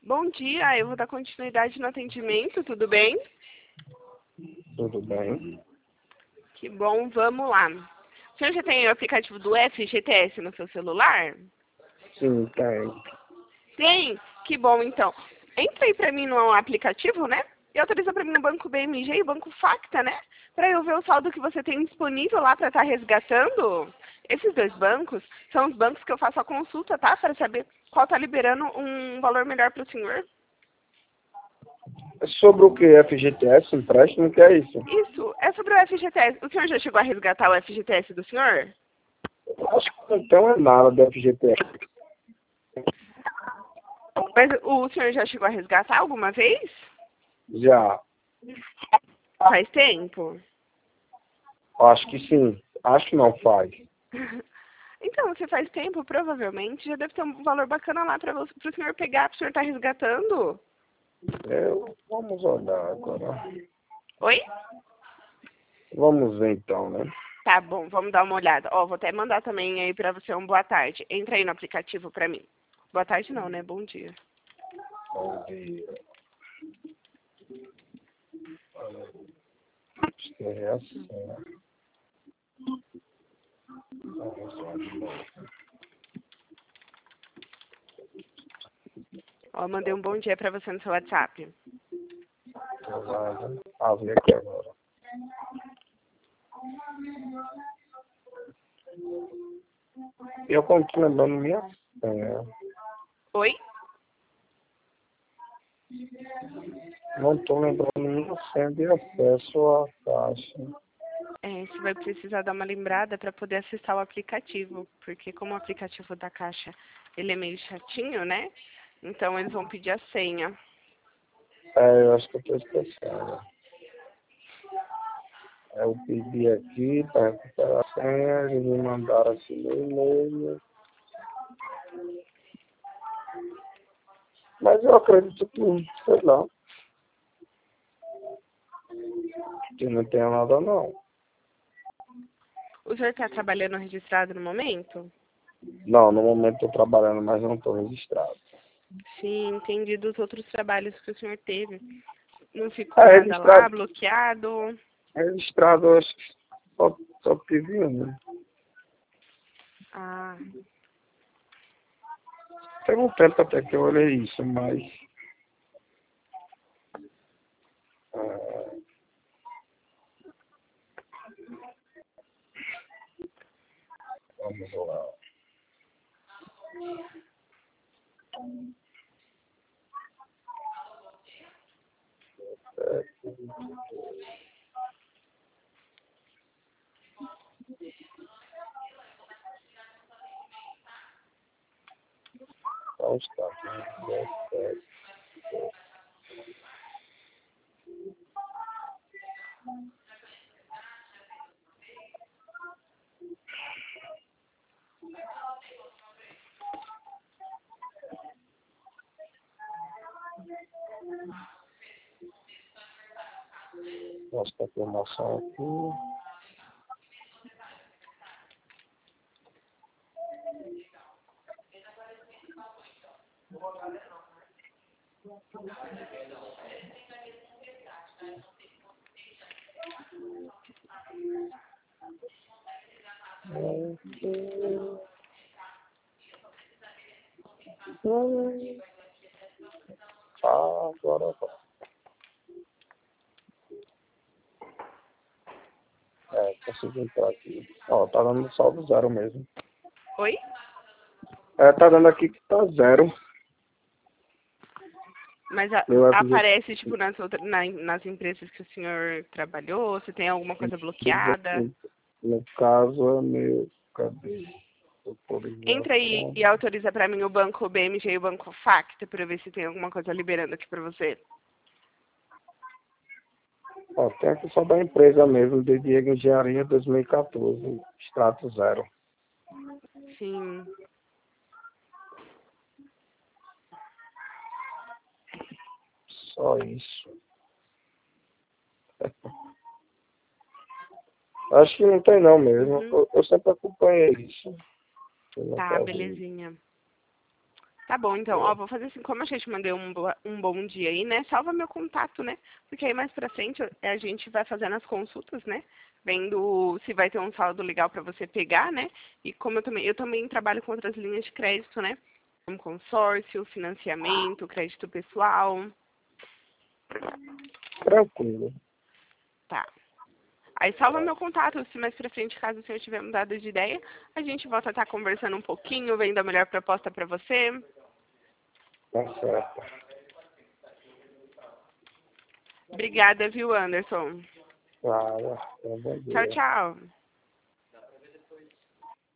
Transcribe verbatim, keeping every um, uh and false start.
Bom dia, eu vou dar continuidade no atendimento, tudo bem? Tudo bem? Que bom, vamos lá. O senhor já tem o aplicativo do F G T S no seu celular? Sim, tem. Tem? Que bom, então. Entra aí pra mim no aplicativo, né? E autoriza pra mim o Banco B M G e o Banco Facta, né? Pra eu ver o saldo que você tem disponível lá pra estar resgatando. Esses dois bancos são os bancos que eu faço a consulta, tá? Para saber qual tá liberando um valor melhor pro senhor. É sobre o que? F G T S, empréstimo? O que é isso? Isso, é sobre o F G T S. O senhor já chegou a resgatar o F G T S do senhor? Acho que não tem nada do F G T S. Mas o senhor já chegou a resgatar alguma vez? Já. Faz tempo? Acho que sim. Acho que não faz. Então, se faz tempo, provavelmente já deve ter um valor bacana lá para o senhor pegar, para o senhor estar resgatando. Eu, vamos olhar agora. Oi? Vamos ver então, né? Tá bom, vamos dar uma olhada. Ó, vou até mandar também aí para você um boa tarde. Entra aí no aplicativo para mim. Boa tarde não, né? Bom dia. Bom dia. Acho que é assim. Vamos lá de novo. Ó, mandei um bom dia para você no seu WhatsApp. Vamos abrir aqui agora. Eu continuo lembrando minha senha. Oi? Não estou lembrando minha senha de acesso à caixa. É, você vai precisar dar uma lembrada para poder acessar o aplicativo, porque como o aplicativo da Caixa, ele é meio chatinho, né? Então eles vão pedir a senha. É, eu acho que eu estou esquecendo. Eu pedi aqui para recuperar a senha, eles me mandaram assim no e-mail. Mas eu acredito que, sei lá, que não tenha nada não. O senhor está trabalhando registrado no momento? Não, no momento estou trabalhando, mas não estou registrado. Sim, entendi dos outros trabalhos que o senhor teve. Não ficou É, nada lá, registrado, bloqueado? registrado eu acho que só, só tive um, né? Ah, Tem um tempo até que eu olhei isso, mas... ah, vamos lá. É, então está. Mostra a promoção aqui. Ah, agora vai. É, consegui entrar aqui. Ó, tá dando saldo zero mesmo. oi? É, tá dando aqui que tá zero. Mas a- Meu F G aparece, tipo, nas, outras, na- nas empresas que o senhor trabalhou? Se tem alguma coisa bloqueada? no caso é meu. Cadê? Entra aí Autorização. e autoriza para mim o Banco B M G e o Banco Facta para ver se tem alguma coisa liberando aqui para você. Ó, tem aqui só da empresa mesmo, de Diego Engenharia dois mil e quatorze, extrato zero. Sim. Só isso. Acho que não tem não mesmo. Uhum. Eu, eu sempre acompanhei isso. Eu Tá, nunca vi. belezinha. Tá bom, então, ó, vou fazer assim, como eu já te mandei um, boa- um bom dia aí, né? Salva meu contato, né? Porque aí mais pra frente a gente vai fazendo as consultas, né? Vendo se vai ter um saldo legal pra você pegar, né? E como eu também, eu também trabalho com outras linhas de crédito, né? Como consórcio, financiamento, crédito pessoal. Tranquilo. Tá. Aí salva meu contato, se mais pra frente, caso o senhor tiver mudado de ideia, a gente volta a estar conversando um pouquinho, vendo a melhor proposta pra você. Tá certo. Obrigada, viu, Anderson? Claro. Bom Tchau, dia. tchau.